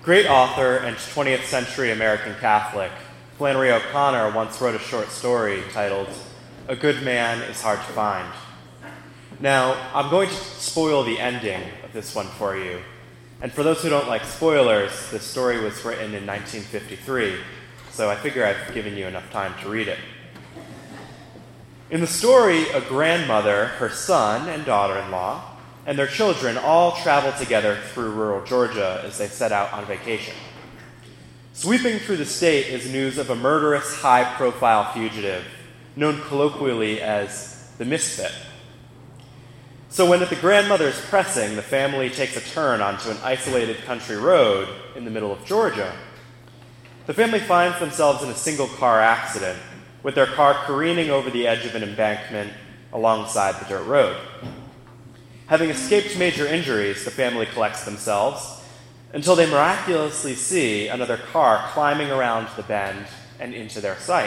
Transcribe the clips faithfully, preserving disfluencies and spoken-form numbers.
Great author and twentieth century American Catholic, Flannery O'Connor once wrote a short story titled, "A Good Man is Hard to Find." Now, I'm going to spoil the ending of this one for you. And for those who don't like spoilers, this story was written in nineteen fifty-three, so I figure I've given you enough time to read it. In the story, a grandmother, her son and daughter-in-law, and their children all travel together through rural Georgia as they set out on vacation. Sweeping through the state is news of a murderous, high-profile fugitive, known colloquially as the Misfit. So when at the grandmother's pressing, the family takes a turn onto an isolated country road in the middle of Georgia, the family finds themselves in a single-car accident, with their car careening over the edge of an embankment alongside the dirt road. Having escaped major injuries, the family collects themselves until they miraculously see another car climbing around the bend and into their sight.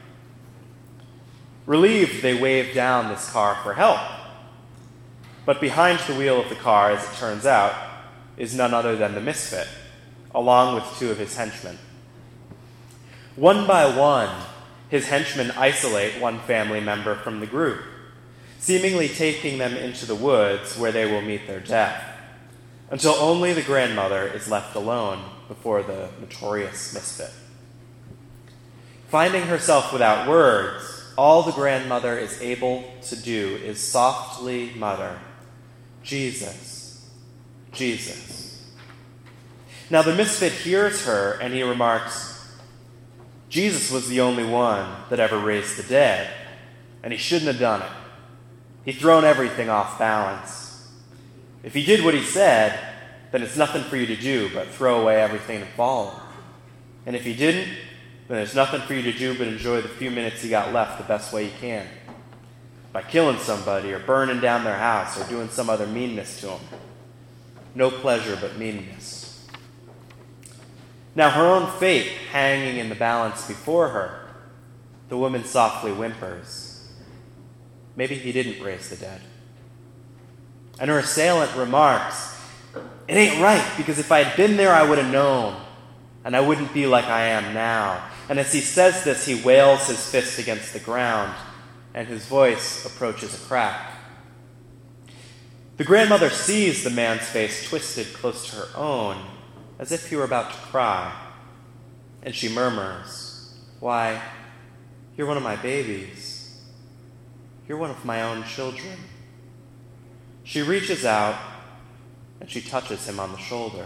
Relieved, they wave down this car for help. But behind the wheel of the car, as it turns out, is none other than the Misfit, along with two of his henchmen. One by one, his henchmen isolate one family member from the group, seemingly taking them into the woods where they will meet their death, until only the grandmother is left alone before the notorious Misfit. Finding herself without words, all the grandmother is able to do is softly mutter, "Jesus, Jesus." Now the Misfit hears her and he remarks, "Jesus was the only one that ever raised the dead, and he shouldn't have done it. He'd thrown everything off balance. If he did what he said, then it's nothing for you to do but throw away everything and follow him. And if he didn't, then there's nothing for you to do but enjoy the few minutes you got left the best way you can, by killing somebody or burning down their house or doing some other meanness to them. No pleasure but meanness." Now her own fate hanging in the balance before her, the woman softly whimpers, "Maybe he didn't raise the dead." And her assailant remarks, "It ain't right, because if I had been there, I would have known, and I wouldn't be like I am now." And as he says this, he wails his fist against the ground, and his voice approaches a crack. The grandmother sees the man's face twisted close to her own, as if he were about to cry, and she murmurs, "Why, you're one of my babies. You're one of my own children." She reaches out, and she touches him on the shoulder.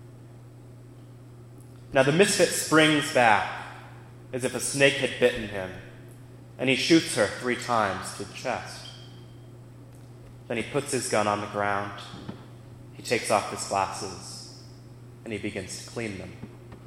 Now the Misfit springs back, as if a snake had bitten him, and he shoots her three times through the chest. Then he puts his gun on the ground, he takes off his glasses, and he begins to clean them.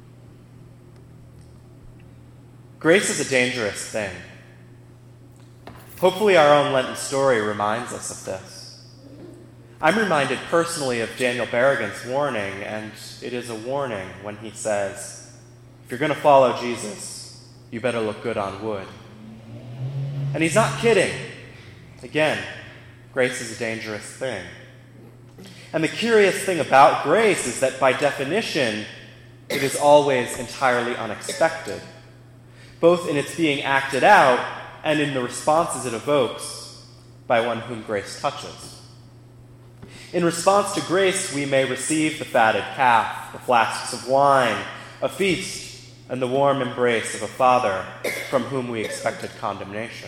Grace is a dangerous thing. Hopefully our own Lenten story reminds us of this. I'm reminded personally of Daniel Berrigan's warning, and it is a warning when he says, if you're going to follow Jesus, you better look good on wood. And he's not kidding. Again, grace is a dangerous thing. And the curious thing about grace is that by definition, it is always entirely unexpected, both in its being acted out and in the responses it evokes by one whom grace touches. In response to grace, we may receive the fatted calf, the flasks of wine, a feast, and the warm embrace of a father from whom we expected condemnation.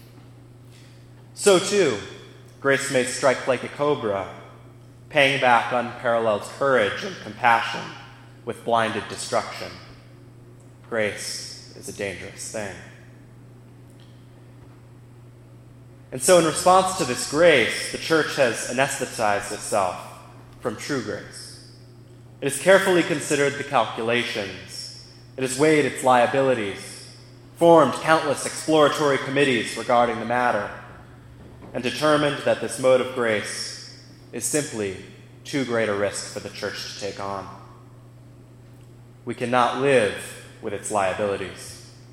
So too, grace may strike like a cobra, paying back unparalleled courage and compassion with blinded destruction. Grace is a dangerous thing. And so in response to this grace, the church has anesthetized itself from true grace. It has carefully considered the calculations. It has weighed its liabilities, formed countless exploratory committees regarding the matter, and determined that this mode of grace is simply too great a risk for the church to take on. We cannot live with its liabilities.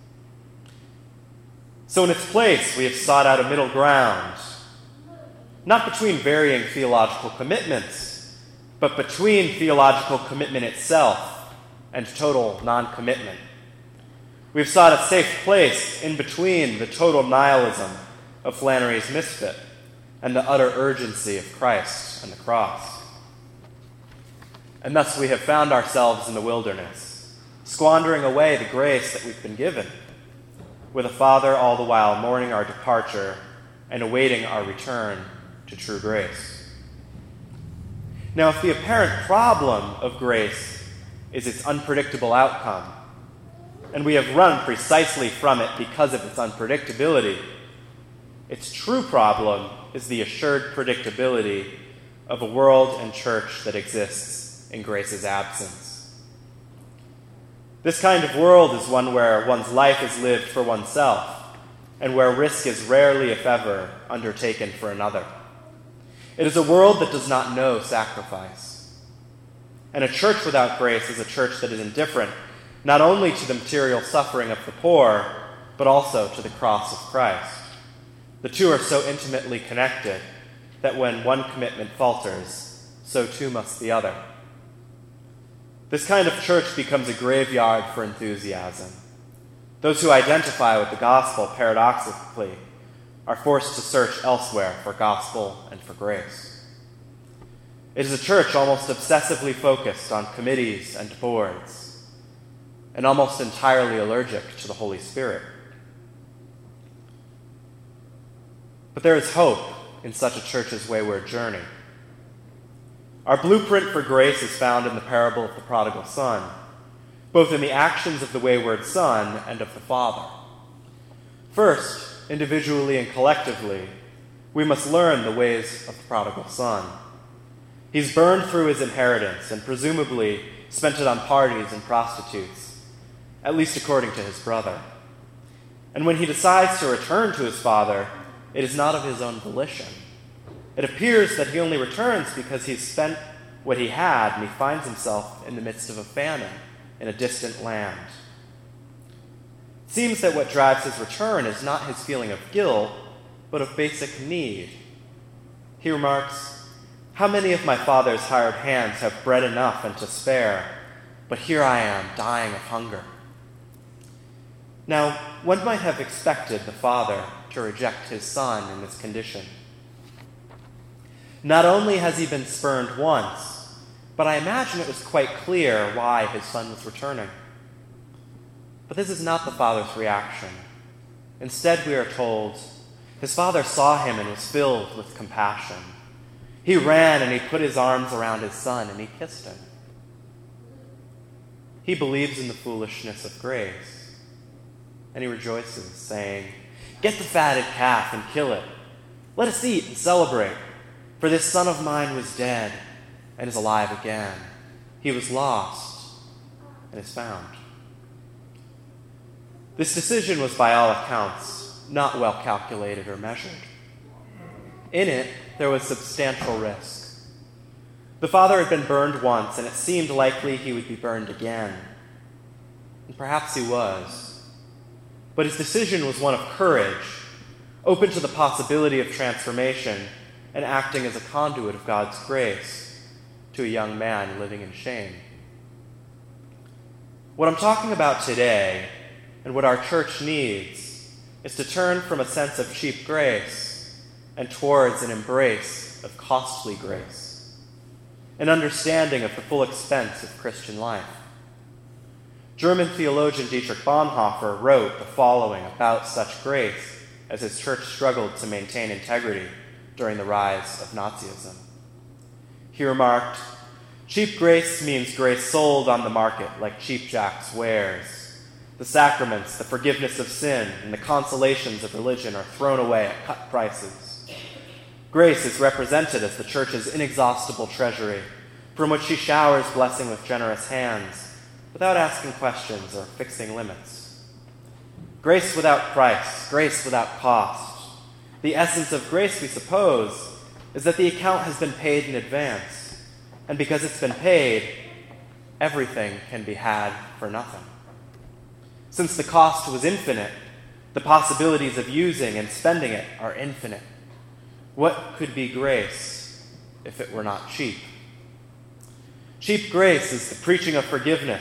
So in its place, we have sought out a middle ground, not between varying theological commitments, but between theological commitment itself and total non-commitment. We've sought a safe place in between the total nihilism of Flannery's Misfit and the utter urgency of Christ and the cross. And thus we have found ourselves in the wilderness, squandering away the grace that we've been given, with a Father all the while mourning our departure and awaiting our return to true grace. Now, if the apparent problem of grace is its unpredictable outcome, and we have run precisely from it because of its unpredictability, its true problem is the assured predictability of a world and church that exists in grace's absence. This kind of world is one where one's life is lived for oneself, and where risk is rarely, if ever, undertaken for another. It is a world that does not know sacrifice. And a church without grace is a church that is indifferent not only to the material suffering of the poor, but also to the cross of Christ. The two are so intimately connected that when one commitment falters, so too must the other. This kind of church becomes a graveyard for enthusiasm. Those who identify with the gospel, paradoxically, are forced to search elsewhere for gospel and for grace. It is a church almost obsessively focused on committees and boards, and almost entirely allergic to the Holy Spirit. But there is hope in such a church's wayward journey. Our blueprint for grace is found in the parable of the prodigal son, both in the actions of the wayward son and of the father. First, individually and collectively, we must learn the ways of the prodigal son. He's burned through his inheritance and presumably spent it on parties and prostitutes, at least according to his brother. And when he decides to return to his father, it is not of his own volition. It appears that he only returns because he's spent what he had and he finds himself in the midst of a famine in a distant land. It seems that what drives his return is not his feeling of guilt, but of basic need. He remarks, "How many of my father's hired hands have bread enough and to spare, but here I am dying of hunger." Now, one might have expected the father to reject his son in this condition. Not only has he been spurned once, but I imagine it was quite clear why his son was returning. But this is not the father's reaction. Instead, we are told, his father saw him and was filled with compassion. He ran and he put his arms around his son and he kissed him. He believes in the foolishness of grace. And he rejoices, saying, "Get the fatted calf and kill it. Let us eat and celebrate. For this son of mine was dead and is alive again. He was lost and is found." This decision was, by all accounts, not well calculated or measured. In it, there was substantial risk. The father had been burned once, and it seemed likely he would be burned again. And perhaps he was. But his decision was one of courage, open to the possibility of transformation, and acting as a conduit of God's grace to a young man living in shame. What I'm talking about today, and what our church needs, is to turn from a sense of cheap grace and towards an embrace of costly grace, an understanding of the full expense of Christian life. German theologian Dietrich Bonhoeffer wrote the following about such grace as his church struggled to maintain integrity during the rise of Nazism. He remarked, "Cheap grace means grace sold on the market like cheap jack's wares. The sacraments, the forgiveness of sin, and the consolations of religion are thrown away at cut prices. Grace is represented as the church's inexhaustible treasury, from which she showers blessing with generous hands, without asking questions or fixing limits. Grace without price, grace without cost. The essence of grace, we suppose, is that the account has been paid in advance, and because it's been paid, everything can be had for nothing. Since the cost was infinite, the possibilities of using and spending it are infinite. What could be grace if it were not cheap? Cheap grace is the preaching of forgiveness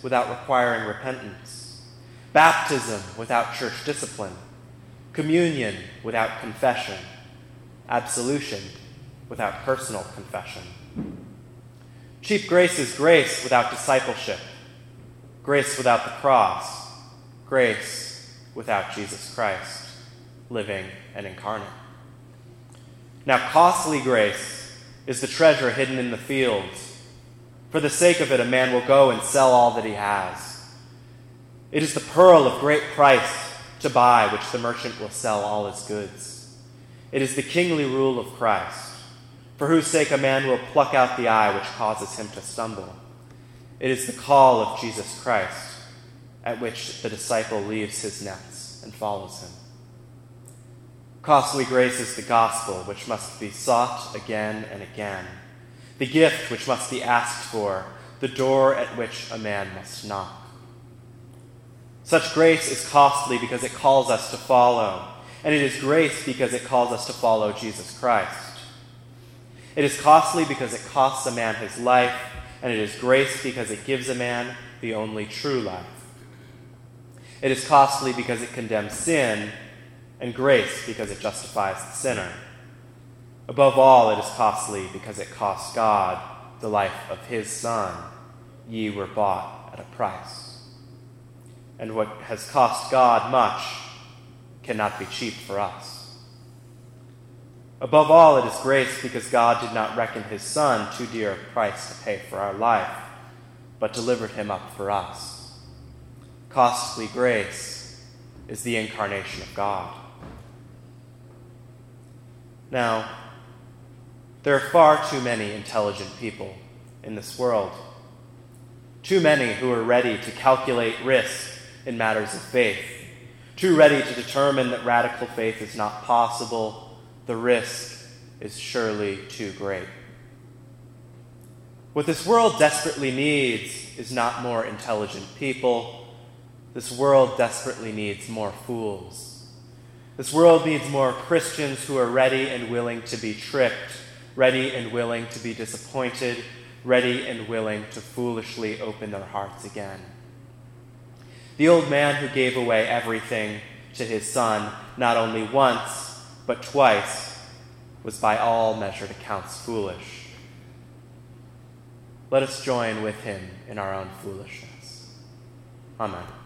without requiring repentance, baptism without church discipline, communion without confession, absolution without personal confession. Cheap grace is grace without discipleship, grace without the cross, grace without Jesus Christ, living and incarnate. Now, costly grace is the treasure hidden in the fields. For the sake of it, a man will go and sell all that he has. It is the pearl of great price to buy, which the merchant will sell all his goods. It is the kingly rule of Christ, for whose sake a man will pluck out the eye which causes him to stumble. It is the call of Jesus Christ, at which the disciple leaves his nets and follows him. Costly grace is the gospel, which must be sought again and again, the gift which must be asked for, the door at which a man must knock. Such grace is costly because it calls us to follow, and it is grace because it calls us to follow Jesus Christ. It is costly because it costs a man his life, and it is grace because it gives a man the only true life. It is costly because it condemns sin, and grace because it justifies the sinner. Above all, it is costly because it costs God the life of his Son. Ye were bought at a price. And what has cost God much cannot be cheap for us. Above all, it is grace because God did not reckon his Son too dear a price to pay for our life, but delivered him up for us. Costly grace is the incarnation of God. Now, there are far too many intelligent people in this world. Too many who are ready to calculate risk in matters of faith. Too ready to determine that radical faith is not possible. The risk is surely too great. What this world desperately needs is not more intelligent people. This world desperately needs more fools. This world needs more Christians who are ready and willing to be tricked, ready and willing to be disappointed, ready and willing to foolishly open their hearts again. The old man who gave away everything to his son, not only once, but twice, was by all measured accounts foolish. Let us join with him in our own foolishness. Amen.